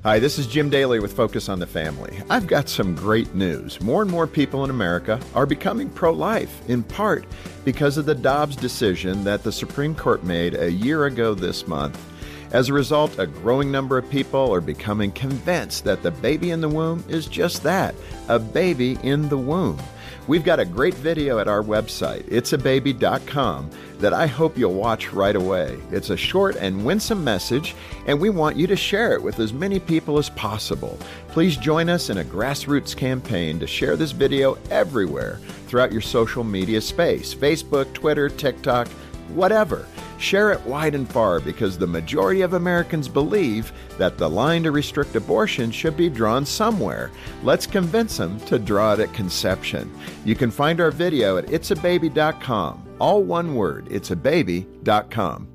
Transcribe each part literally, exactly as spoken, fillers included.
Hi, this is Jim Daly with Focus on the Family. I've got some great news. More and more people in America are becoming pro-life, in part because of the Dobbs decision that the Supreme Court made a year ago this month. As a result, a growing number of people are becoming convinced that the baby in the womb is just that, a baby in the womb. We've got a great video at our website, it's a baby dot com, that I hope you'll watch right away. It's a short and winsome message, and we want you to share it with as many people as possible. Please join us in a grassroots campaign to share this video everywhere throughout your social media space, Facebook, Twitter, TikTok, whatever. Share it wide and far because the majority of Americans believe that the line to restrict abortion should be drawn somewhere. Let's convince them to draw it at conception. You can find our video at it's a baby dot com. All one word, it's a baby dot com.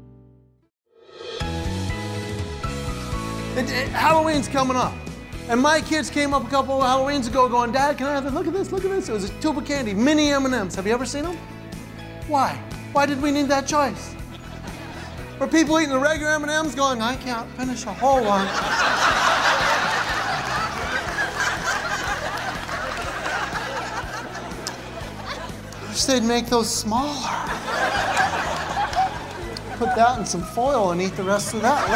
It, it, Halloween's coming up. And my kids came up a couple of Halloweens ago going, Dad, can I have it? Look at this, look at this. It was a tube of candy, mini M and M's. Have you ever seen them? Why? Why did we need that choice? Were people eating the regular M and M's going, I can't finish a whole one. I wish they'd make those smaller. Put that in some foil and eat the rest of that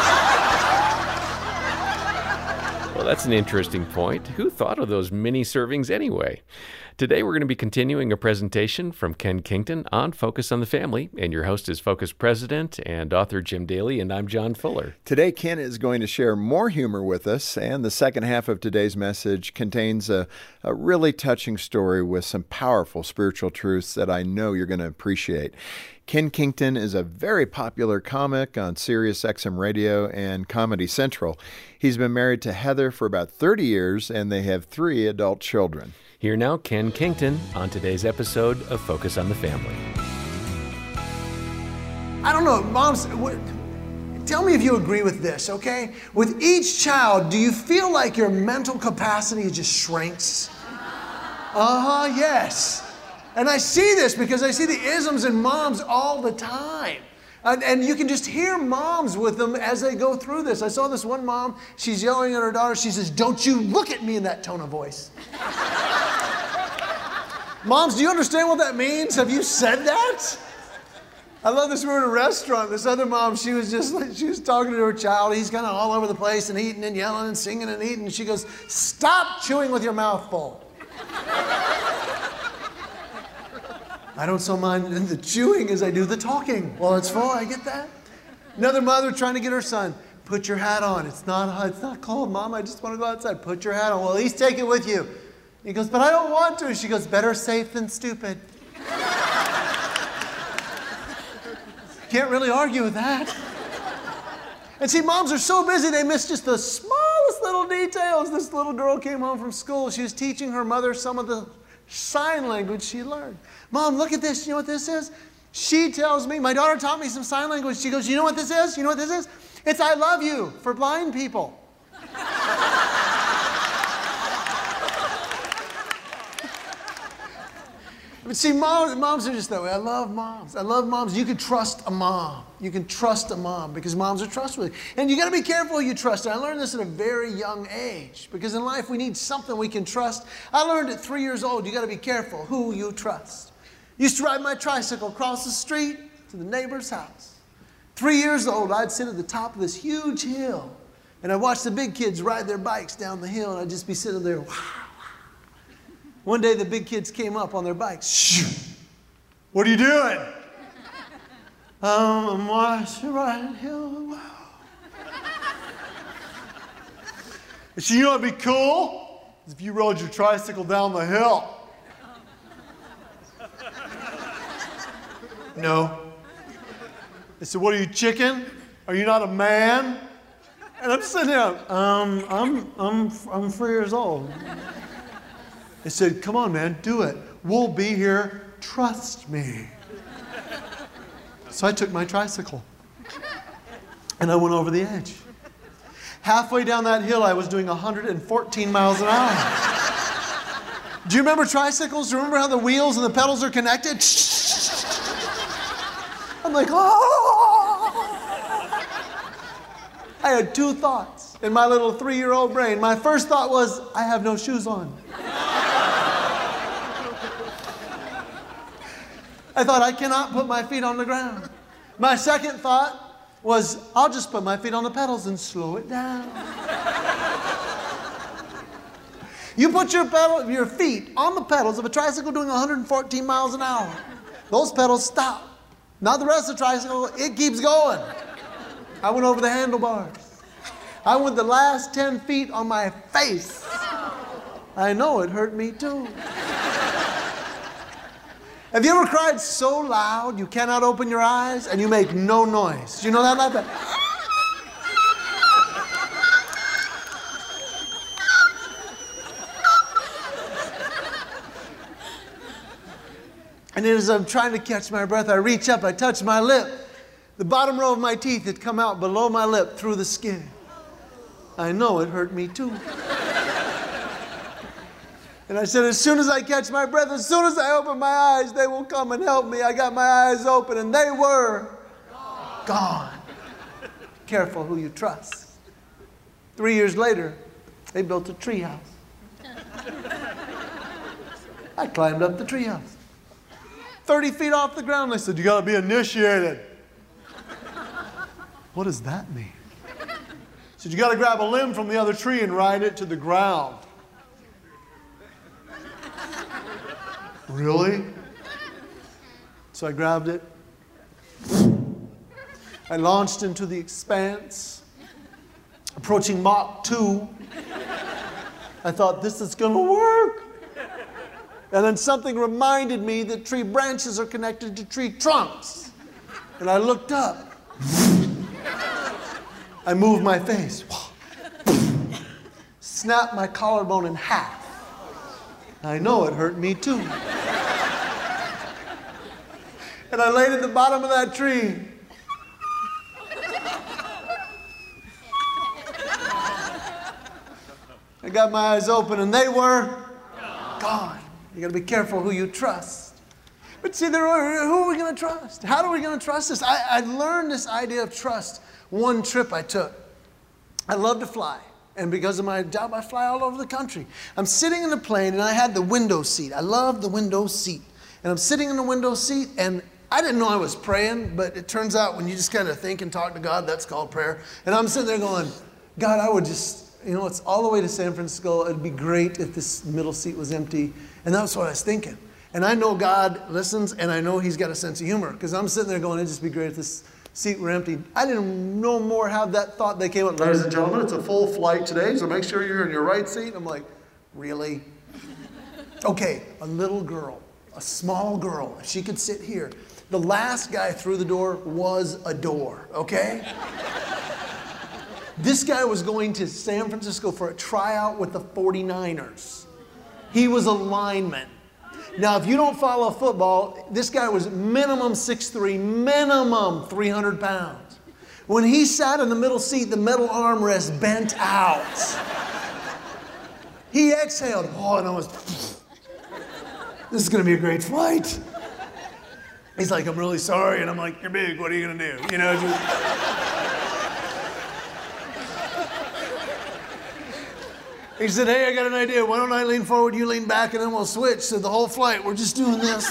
later. Well, that's an interesting point. Who thought of those mini servings anyway? Today, we're going to be continuing a presentation from Ken Kington on Focus on the Family, and your host is Focus President and author Jim Daly, and I'm John Fuller. Today, Ken is going to share more humor with us, and the second half of today's message contains a, a really touching story with some powerful spiritual truths that I know you're going to appreciate. Ken Kington is a very popular comic on Sirius X M Radio and Comedy Central. He's been married to Heather for about thirty years, and they have three adult children. Here now, Ken Kington on today's episode of Focus on the Family. I don't know, moms, what, tell me if you agree with this, okay? With each child, do you feel like your mental capacity just shrinks? Uh-huh, yes. And I see this because I see the isms in moms all the time. And, and you can just hear moms with them as they go through this. I saw this one mom, she's yelling at her daughter, she says, don't you look at me in that tone of voice. Moms, do you understand what that means? Have you said that? I love this. We were in a restaurant. This other mom, she was just like, she was talking to her child. He's kind of all over the place and eating and yelling and singing and eating. She goes, stop chewing with your mouth full. I don't so mind the chewing as I do the talking. Well, it's full, I get that. Another mother trying to get her son, put your hat on. It's not, it's not cold, Mom. I just want to go outside. Put your hat on. Well, at least take it with you. He goes, but I don't want to. She goes, better safe than stupid. Can't really argue with that. And see, moms are so busy, they miss just the smallest little details. This little girl came home from school. She was teaching her mother some of the sign language she learned. Mom, look at this. You know what this is? She tells me, my daughter taught me some sign language. She goes, you know what this is? You know what this is? It's I love you for blind people. But see, moms, moms are just that way. I love moms. I love moms. You can trust a mom. You can trust a mom because moms are trustworthy. And you got to be careful who you trust. And I learned this at a very young age because in life we need something we can trust. I learned at three years old, you got to be careful who you trust. Used to ride my tricycle across the street to the neighbor's house. Three years old, I'd sit at the top of this huge hill and I'd watch the big kids ride their bikes down the hill and I'd just be sitting there, wow. One day the big kids came up on their bikes. Shoo! What are you doing? um, I'm watching riding hill. Wow. And so you know what'd be cool? If you rode your tricycle down the hill. No. They said, what are you, chicken? Are you not a man? And I'm sitting there, um, I'm, I'm, I'm three years old. They said, come on, man, do it. We'll be here. Trust me. So I took my tricycle and I went over the edge. Halfway down that hill, I was doing one hundred fourteen miles an hour. Do you remember tricycles? Do you remember how the wheels and the pedals are connected? I'm like, oh! I had two thoughts. in my little three-year-old brain. My first thought was, I have no shoes on. I thought, I cannot put my feet on the ground. My second thought was, I'll just put my feet on the pedals and slow it down. You put your, pedal, your feet on the pedals of a tricycle doing one hundred fourteen miles an hour. Those pedals stop. Not the rest of the tricycle, it keeps going. I went over the handlebars. I went the last ten feet on my face. I know it hurt me too. Have you ever cried so loud you cannot open your eyes and you make no noise? Do you know that like that? And as I'm trying to catch my breath, I reach up, I touch my lip. The bottom row of my teeth had come out below my lip through the skin. I know it hurt me too. And I said, as soon as I catch my breath, as soon as I open my eyes, they will come and help me. I got my eyes open and they were gone. gone. Careful who you trust. Three years later, they built a treehouse. I climbed up the treehouse. thirty feet off the ground. They said, you got to be initiated. What does that mean? I said, you got to grab a limb from the other tree and ride it to the ground. Really? So I grabbed it. I launched into the expanse, approaching Mach two. I thought, this is going to work. And then something reminded me that tree branches are connected to tree trunks. And I looked up. I moved my face. Snapped my collarbone in half. I know it hurt me too. And I laid at the bottom of that tree. I got my eyes open and they were gone. You got to be careful who you trust. But see, there are, who are we going to trust? How are we going to trust this? I, I learned this idea of trust one trip I took. I love to fly. And because of my job, I fly all over the country. I'm sitting in a plane and I had the window seat. I love the window seat. And I'm sitting in the window seat and I didn't know I was praying, but it turns out when you just kind of think and talk to God, that's called prayer. And I'm sitting there going, God, I would just, you know, it's all the way to San Francisco. It'd be great if this middle seat was empty. And that's what I was thinking. And I know God listens and I know He's got a sense of humor because I'm sitting there going, it'd just be great if this seat were empty. I didn't no more have that thought. They came up, ladies and gentlemen, it's a full flight today, so make sure you're in your right seat. I'm like, really? Okay, a little girl, a small girl, if she could sit here. The last guy through the door was a door, okay? This guy was going to San Francisco for a tryout with the forty-niners. He was a lineman. Now, if you don't follow football, this guy was minimum six three, minimum three hundred pounds. When he sat in the middle seat, the metal armrest bent out. He exhaled. Oh, and I was, this is going to be a great flight. He's like, I'm really sorry. And I'm like, you're big. What are you going to do? You know, just... He said, hey, I got an idea. Why don't I lean forward, you lean back, and then we'll switch. So the whole flight, we're just doing this.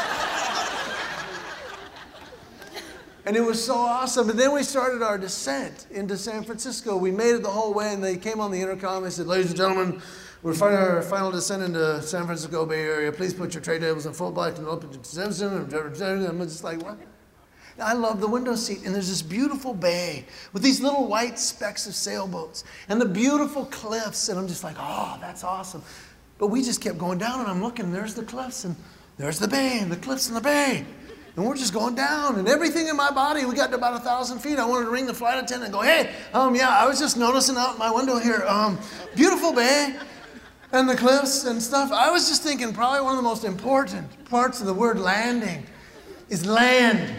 And it was so awesome. And then we started our descent into San Francisco. We made it the whole way, and they came on the intercom. They said, ladies and gentlemen, we're finally our final descent into San Francisco Bay Area. Please put your tray tables in full black and open to Simpson. I'm just like, what? I love the window seat, and there's this beautiful bay with these little white specks of sailboats and the beautiful cliffs, and I'm just like, oh, that's awesome. But we just kept going down, and I'm looking, and there's the cliffs, and there's the bay, and the cliffs and the bay, and we're just going down, and everything in my body, we got to about a thousand feet. I wanted to ring the flight attendant and go, hey, um, yeah, I was just noticing out my window here, um, beautiful bay and the cliffs and stuff. I was just thinking probably one of the most important parts of the word landing is land.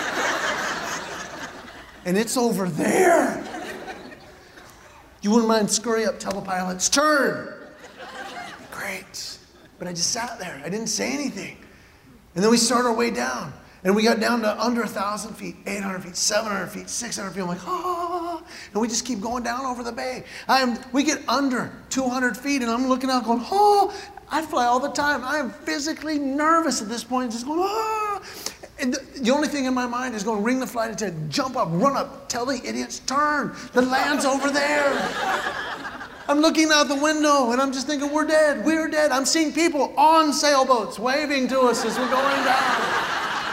And it's over there. You wouldn't mind scurry up, tell the pilots, turn. Great. But I just sat there. I didn't say anything. And then we started our way down. And we got down to under one thousand feet, eight hundred feet, seven hundred feet, six hundred feet. I'm like, ah. and we just keep going down over the bay. I am, we get under two hundred feet, and I'm looking out going, oh, I fly all the time. I am physically nervous at this point, just going, oh. And the, the only thing in my mind is going, ring the flight attendant, jump up, run up, tell the idiots, turn. The land's over there. I'm looking out the window, and I'm just thinking, we're dead, we're dead. I'm seeing people on sailboats waving to us as we're going down.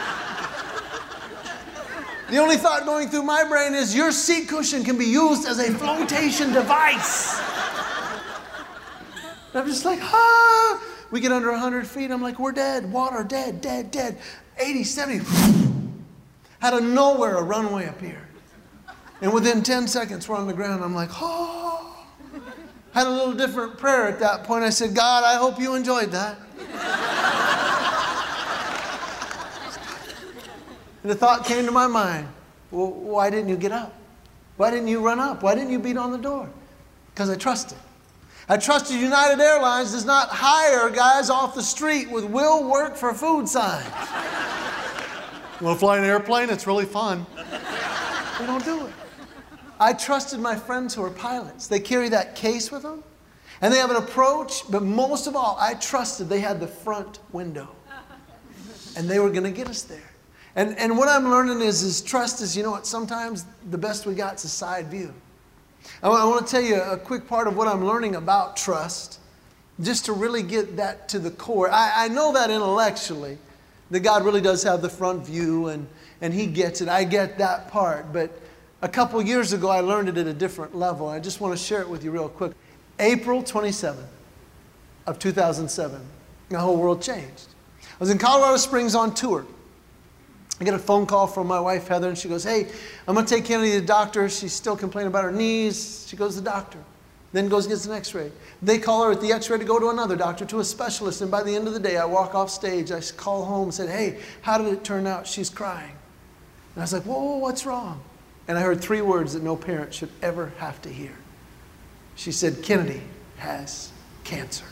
The only thought going through my brain is your seat cushion can be used as a flotation device. And I'm just like, ah. We get under one hundred feet. I'm like, we're dead. Water, dead, dead, dead. eighty, seventy. Out of nowhere, a runway appeared. And within ten seconds, we're on the ground. I'm like, oh. Had a little different prayer at that point. I said, God, I hope you enjoyed that. And the thought came to my mind, well, why didn't you get up? Why didn't you run up? Why didn't you beat on the door? Because I trusted. I trusted United Airlines does not hire guys off the street with "will work for food" signs. You want to fly an airplane? It's really fun. They don't do it. I trusted my friends who are pilots. They carry that case with them, and they have an approach, but most of all, I trusted they had the front window, and they were going to get us there. And, and what I'm learning is, is trust is, you know what, sometimes the best we got is a side view. I, I want to tell you a quick part of what I'm learning about trust, just to really get that to the core. I, I know that intellectually, that God really does have the front view, and, and He gets it. I get that part. But a couple years ago, I learned it at a different level. I just want to share it with you real quick. April twenty-seventh of two thousand seven, the whole world changed. I was in Colorado Springs on tour. I get a phone call from my wife, Heather, and she goes, hey, I'm going to take Kennedy to the doctor. She's still complaining about her knees. She goes to the doctor. Then goes and gets an x-ray. They call her at the x-ray to go to another doctor, to a specialist. And by the end of the day, I walk off stage. I call home and said, hey, how did it turn out? She's crying. And I was like, whoa, whoa, what's wrong? And I heard three words that no parent should ever have to hear. She said, Kennedy has cancer.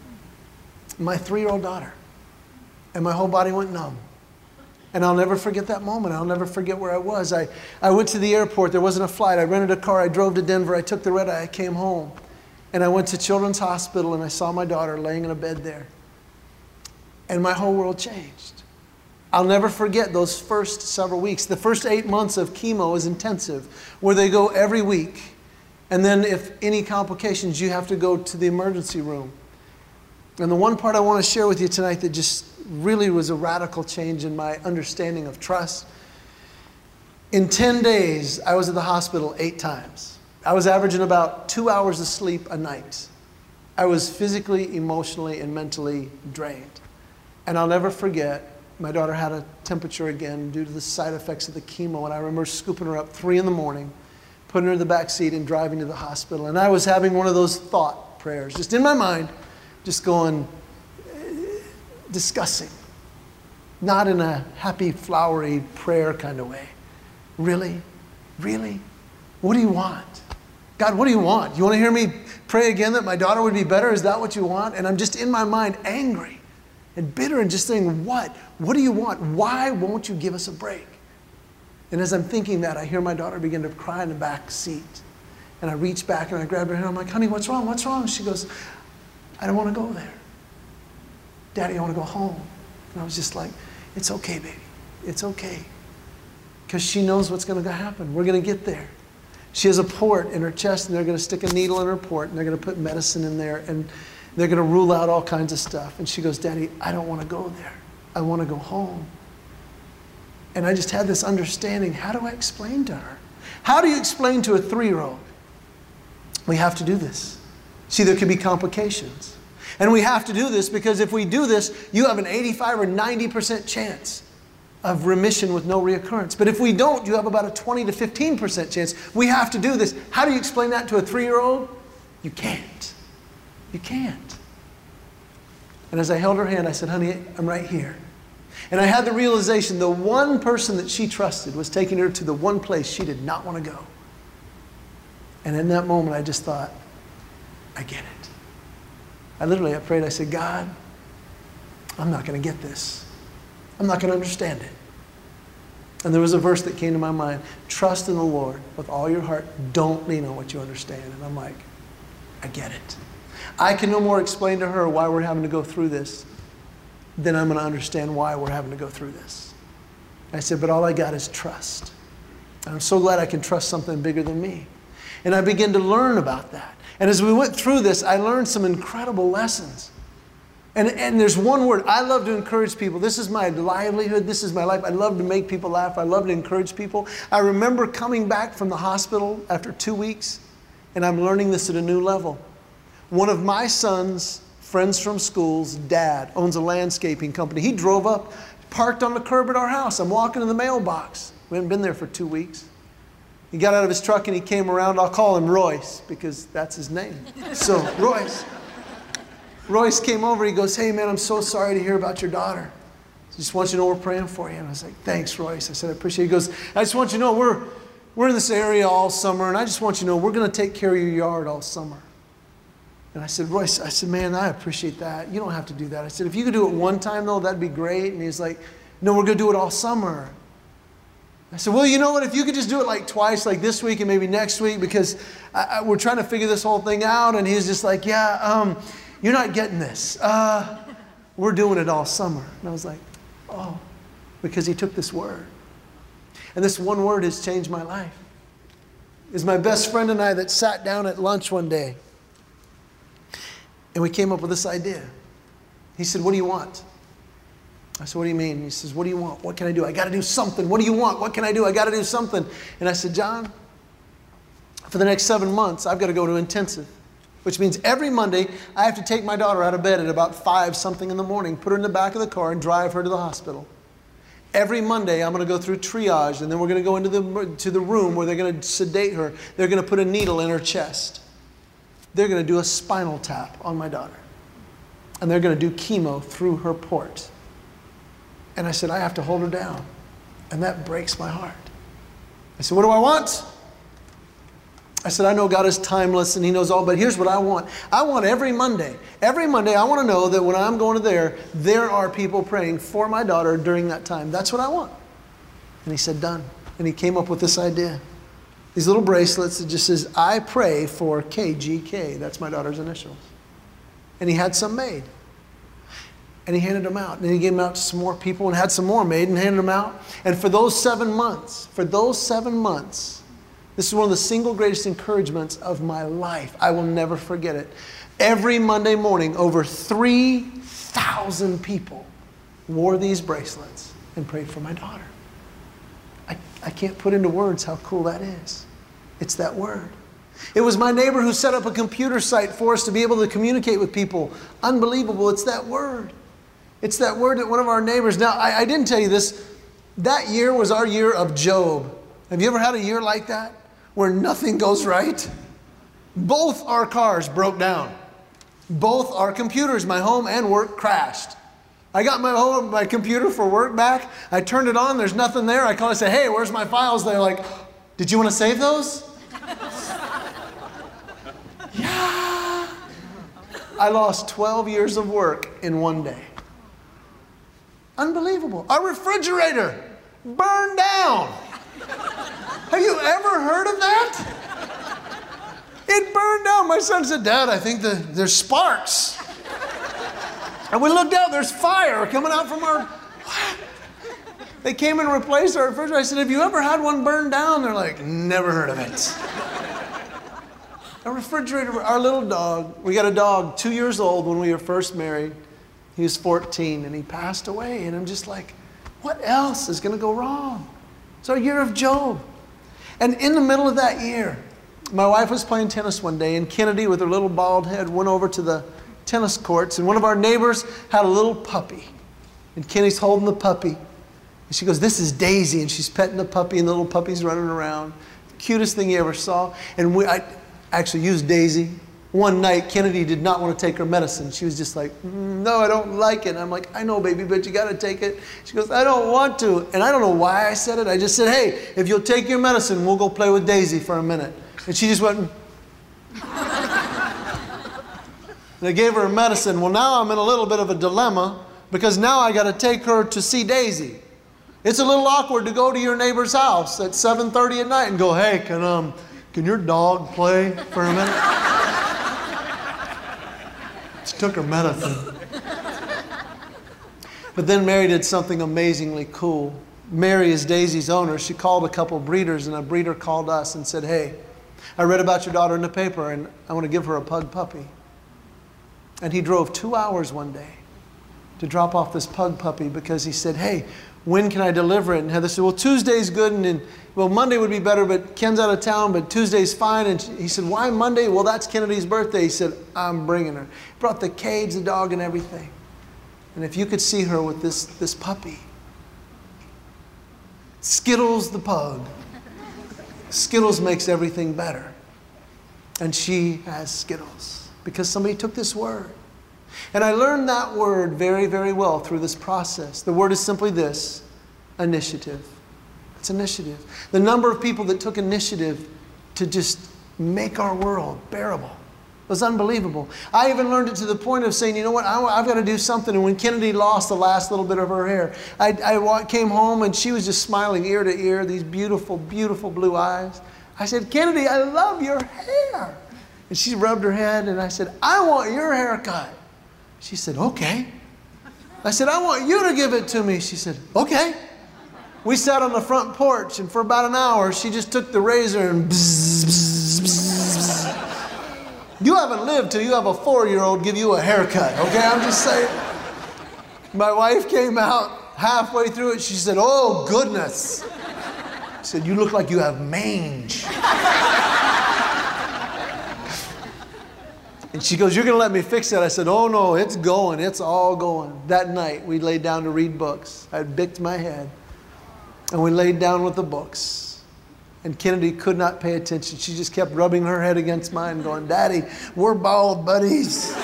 My three-year-old daughter. And my whole body went numb. And I'll never forget that moment. I'll never forget where I was. I, I went to the airport. There wasn't a flight. I rented a car. I drove to Denver. I took the red eye. I came home. And I went to Children's Hospital, and I saw my daughter laying in a bed there. And my whole world changed. I'll never forget those first several weeks. The first eight months of chemo is intensive, where they go every week. And then if any complications, you have to go to the emergency room. And the one part I want to share with you tonight that just really was a radical change in my understanding of trust. In ten days, I was at the hospital eight times. I was averaging about two hours of sleep a night. I was physically, emotionally, and mentally drained. And I'll never forget, my daughter had a temperature again due to the side effects of the chemo, and I remember scooping her up three in the morning, putting her in the back seat and driving to the hospital. And I was having one of those thought prayers, just in my mind, just going, discussing, not in a happy, flowery prayer kind of way. Really? Really? What do you want? God, what do you want? You want to hear me pray again that my daughter would be better? Is that what you want? And I'm just in my mind angry and bitter and just saying, what? What do you want? Why won't you give us a break? And as I'm thinking that, I hear my daughter begin to cry in the back seat. And I reach back and I grab her hand. I'm like, honey, what's wrong? What's wrong? She goes, I don't want to go there. Daddy, I want to go home. And I was just like, it's okay, baby. It's okay. Because she knows what's going to happen. We're going to get there. She has a port in her chest, and they're going to stick a needle in her port, and they're going to put medicine in there, and they're going to rule out all kinds of stuff. And she goes, Daddy, I don't want to go there. I want to go home. And I just had this understanding. How do I explain to her? How do you explain to a three-year-old? We have to do this. See, there could be complications. And we have to do this because if we do this, you have an eighty-five or ninety percent chance of remission with no reoccurrence. But if we don't, you have about a twenty to fifteen percent chance. We have to do this. How do you explain that to a three-year-old? You can't. You can't. And as I held her hand, I said, honey, I'm right here. And I had the realization the one person that she trusted was taking her to the one place she did not want to go. And in that moment, I just thought, I get it. I literally, I prayed, I said, God, I'm not going to get this. I'm not going to understand it. And there was a verse that came to my mind. Trust in the Lord with all your heart. Don't lean on what you understand. And I'm like, I get it. I can no more explain to her why we're having to go through this than I'm going to understand why we're having to go through this. I said, but all I got is trust. And I'm so glad I can trust something bigger than me. And I began to learn about that. And as we went through this, I learned some incredible lessons. And, and there's one word. I love to encourage people. This is my livelihood. This is my life. I love to make people laugh. I love to encourage people. I remember coming back from the hospital after two weeks, and I'm learning this at a new level. One of my son's friends from school's dad owns a landscaping company. He drove up, parked on the curb at our house. I'm walking to the mailbox. We hadn't been there for two weeks. He got out of his truck and he came around. I'll call him Royce because that's his name. So, Royce. Royce came over. He goes, hey, man, I'm so sorry to hear about your daughter. I just want you to know we're praying for you. And I was like, thanks, Royce. I said, I appreciate it. He goes, I just want you to know we're, we're in this area all summer, and I just want you to know we're going to take care of your yard all summer. And I said, Royce, I said, man, I appreciate that. You don't have to do that. I said, if you could do it one time, though, that'd be great. And he's like, no, we're going to do it all summer. I said, well, you know what? If you could just do it like twice, like this week and maybe next week, because I, I, we're trying to figure this whole thing out. And he's just like, yeah, um, you're not getting this. Uh, we're doing it all summer. And I was like, oh, because he took this word. And this one word has changed my life. It's my best friend and I that sat down at lunch one day. And we came up with this idea. He said, what do you want? I said, what do you mean? He says, what do you want? What can I do? I got to do something. What do you want? What can I do? I got to do something. And I said, John, for the next seven months, I've got to go to intensive. Which means every Monday, I have to take my daughter out of bed at about five something in the morning, put her in the back of the car, and drive her to the hospital. Every Monday, I'm going to go through triage, and then we're going to go into the, to the room where they're going to sedate her. They're going to put a needle in her chest. They're going to do a spinal tap on my daughter. And they're going to do chemo through her port. And I said, I have to hold her down. And that breaks my heart. I said, what do I want? I said, I know God is timeless and He knows all, but here's what I want. I want every Monday, every Monday, I want to know that when I'm going to there, there are people praying for my daughter during that time. That's what I want. And he said, done. And he came up with this idea. These little bracelets that just says, I pray for K G K. That's my daughter's initials. And he had some made. And he handed them out. And he gave them out to some more people and had some more made and handed them out. And for those seven months, for those seven months, this is one of the single greatest encouragements of my life. I will never forget it. Every Monday morning, over three thousand people wore these bracelets and prayed for my daughter. I, I can't put into words how cool that is. It's that word. It was my neighbor who set up a computer site for us to be able to communicate with people. Unbelievable. It's that word. It's that word that one of our neighbors... Now, I, I didn't tell you this. That year was our year of Job. Have you ever had a year like that? Where nothing goes right? Both our cars broke down. Both our computers, my home and work, crashed. I got my home, my computer for work back. I turned it on. There's nothing there. I call and say, hey, where's my files? They're like, did you want to save those? Yeah. I lost twelve years of work in one day. Unbelievable. Our refrigerator burned down. Have you ever heard of that? It burned down. My son said, Dad, I think the, there's sparks. And we looked out, there's fire coming out from our... What? They came and replaced our refrigerator. I said, have you ever had one burned down? They're like, never heard of it. A refrigerator, our little dog, we got a dog two years old when we were first married. He was fourteen and he passed away. And I'm just like, what else is going to go wrong? It's our year of Job. And in the middle of that year, my wife was playing tennis one day, and Kennedy, with her little bald head, went over to the tennis courts, and one of our neighbors had a little puppy. And Kenny's holding the puppy. And she goes, this is Daisy, and she's petting the puppy, and the little puppy's running around. Cutest thing you ever saw. And we, I actually used Daisy. One night, Kennedy did not want to take her medicine. She was just like, mm, no, I don't like it. And I'm like, I know, baby, but you got to take it. She goes, I don't want to. And I don't know why I said it. I just said, hey, if you'll take your medicine, we'll go play with Daisy for a minute. And she just went, and I gave her her medicine. Well, now I'm in a little bit of a dilemma because now I got to take her to see Daisy. It's a little awkward to go to your neighbor's house at seven thirty at night and go, hey, can, um, can your dog play for a minute? She took her medicine. But then Mary did something amazingly cool. Mary is Daisy's owner. She called a couple breeders, and a breeder called us and said, hey, I read about your daughter in the paper, and I want to give her a pug puppy. And he drove two hours one day to drop off this pug puppy because he said, hey, when can I deliver it? And Heather said, well, Tuesday's good, and then, well, Monday would be better, but Ken's out of town, but Tuesday's fine. And he said, why Monday? Well, that's Kennedy's birthday. He said, I'm bringing her. He brought the cage, the dog, and everything. And if you could see her with this, this puppy, Skittles the pug. Skittles makes everything better. And she has Skittles because somebody took this word. And I learned that word very, very well through this process. The word is simply this, initiative. It's initiative. The number of people that took initiative to just make our world bearable was unbelievable. I even learned it to the point of saying, you know what, I, I've got to do something. And when Kennedy lost the last little bit of her hair, I, I came home and she was just smiling ear to ear, these beautiful, beautiful blue eyes. I said, Kennedy, I love your hair. And she rubbed her head and I said, I want your haircut. She said, okay. I said, I want you to give it to me. She said, okay. We sat on the front porch and for about an hour, she just took the razor and bzz, bzz, bzz, bzz. You haven't lived till you have a four-year-old give you a haircut, okay? I'm just saying. My wife came out halfway through it. She said, oh, goodness. I said, you look like you have mange. And she goes, you're going to let me fix that? I said, oh, no, it's going. It's all going. That night, we laid down to read books. I had bicked my head. And we laid down with the books. And Kennedy could not pay attention. She just kept rubbing her head against mine going, Daddy, we're bald buddies.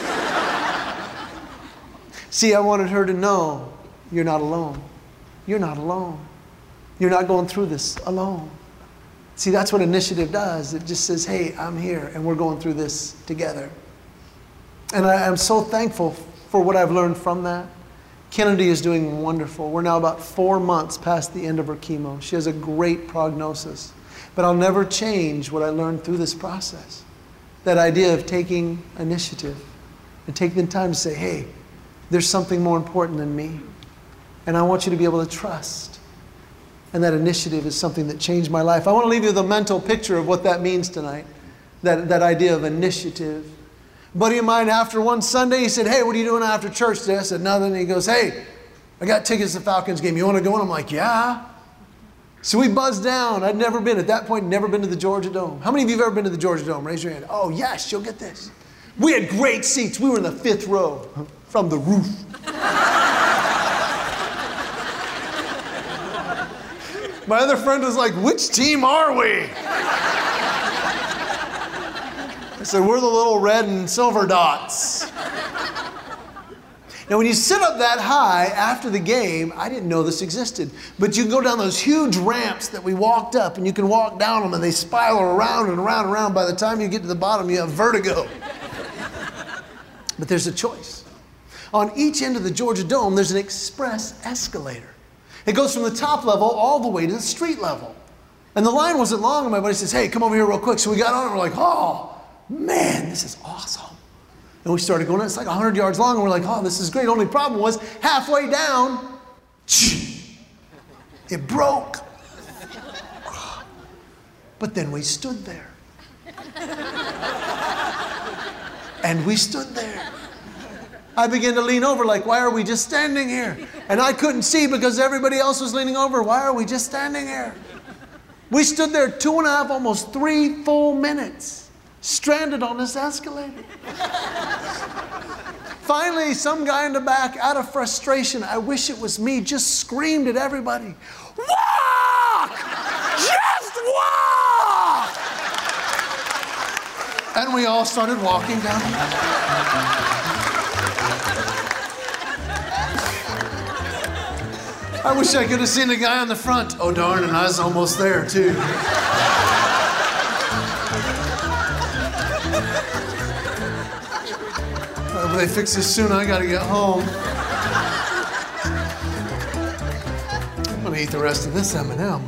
See, I wanted her to know you're not alone. You're not alone. You're not going through this alone. See, that's what initiative does. It just says, hey, I'm here and we're going through this together. And I am so thankful for what I've learned from that. Kennedy is doing wonderful. We're now about four months past the end of her chemo. She has a great prognosis. But I'll never change what I learned through this process. That idea of taking initiative and taking the time to say, hey, there's something more important than me. And I want you to be able to trust. And that initiative is something that changed my life. I want to leave you with a mental picture of what that means tonight. That, that idea of initiative. A buddy of mine, after one Sunday, he said, hey, what are you doing after church today? I said, nothing. He goes, hey, I got tickets to the Falcons game. You want to go? And I'm like, yeah. So we buzzed down. I'd never been, at that point, never been to the Georgia Dome. How many of you have ever been to the Georgia Dome? Raise your hand. Oh, yes, you'll get this. We had great seats. We were in the fifth row from the roof. My other friend was like, which team are we? I said, we're the little red and silver dots. Now, when you sit up that high after the game, I didn't know this existed, but you can go down those huge ramps that we walked up, and you can walk down them, and they spiral around and around and around. By the time you get to the bottom, you have vertigo. But there's a choice. On each end of the Georgia Dome, there's an express escalator. It goes from the top level all the way to the street level. And the line wasn't long, and my buddy says, hey, come over here real quick. So we got on, and we're like, oh, man, this is awesome. And we started going, it's like one hundred yards long, and we're like, oh, this is great. Only problem was, halfway down, it broke. But then we stood there. And we stood there. I began to lean over like, why are we just standing here? And I couldn't see because everybody else was leaning over. Why are we just standing here? We stood there two and a half, almost three full minutes, stranded on this escalator. Finally, some guy in the back, out of frustration, I wish it was me, just screamed at everybody, walk! Just walk! And we all started walking down. I wish I could have seen the guy on the front. Oh, darn, and I was almost there, too. If they fix this soon, I gotta get home. I'm gonna eat the rest of this M and M.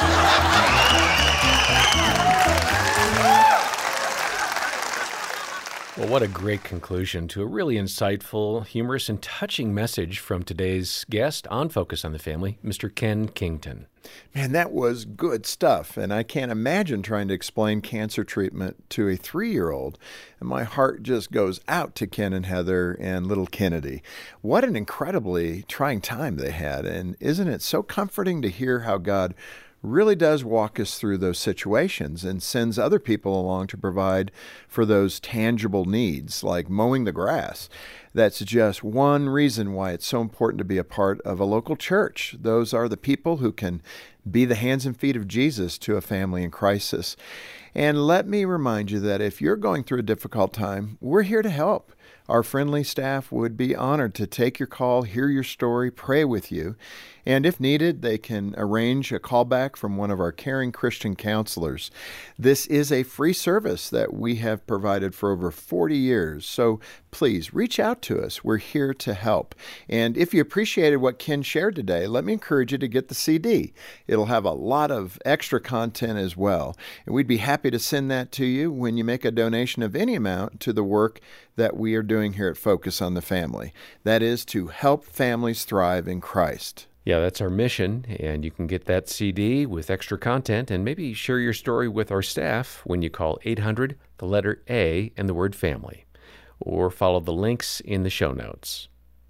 Well, what a great conclusion to a really insightful, humorous, and touching message from today's guest on Focus on the Family, Mister Ken Kington. Man, that was good stuff, and I can't imagine trying to explain cancer treatment to a three-year-old, and my heart just goes out to Ken and Heather and little Kennedy. What an incredibly trying time they had, and isn't it so comforting to hear how God really does walk us through those situations and sends other people along to provide for those tangible needs, like mowing the grass. That's just one reason why it's so important to be a part of a local church. Those are the people who can be the hands and feet of Jesus to a family in crisis. And let me remind you that if you're going through a difficult time, we're here to help. Our friendly staff would be honored to take your call, hear your story, pray with you. And if needed, they can arrange a callback from one of our caring Christian counselors. This is a free service that we have provided for over forty years. So please reach out to us. We're here to help. And if you appreciated what Ken shared today, let me encourage you to get the C D. It'll have a lot of extra content as well. And we'd be happy to send that to you when you make a donation of any amount to the work that we are doing here at Focus on the Family. That is to help families thrive in Christ. Yeah, that's our mission, and you can get that C D with extra content and maybe share your story with our staff when you call eight hundred, the letter A, and the word family, or follow the links in the show notes.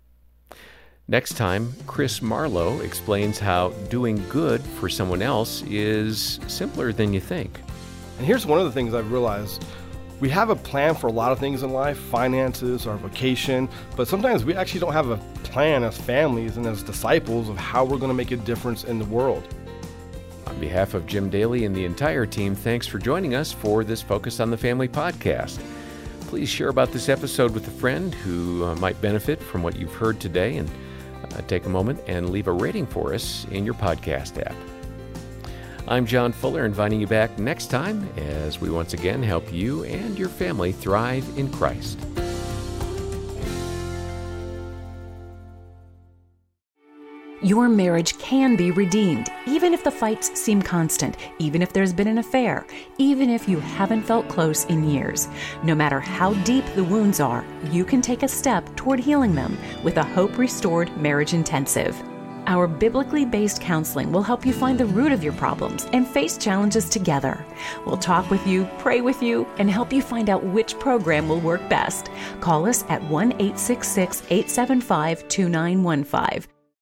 Next time, Chris Marlowe explains how doing good for someone else is simpler than you think. And here's one of the things I've realized. We have a plan for a lot of things in life, finances, our vocation, but sometimes we actually don't have a plan as families and as disciples of how we're going to make a difference in the world. On behalf of Jim Daly and the entire team, thanks for joining us for this Focus on the Family podcast. Please share about this episode with a friend who uh, might benefit from what you've heard today, and uh, take a moment and leave a rating for us in your podcast app. I'm John Fuller, inviting you back next time as we once again help you and your family thrive in Christ. Your marriage can be redeemed, even if the fights seem constant, even if there's been an affair, even if you haven't felt close in years. No matter how deep the wounds are, you can take a step toward healing them with a Hope Restored Marriage Intensive. Our biblically based counseling will help you find the root of your problems and face challenges together. We'll talk with you, pray with you, and help you find out which program will work best. Call us at one eight six six, eight seven five, two nine one five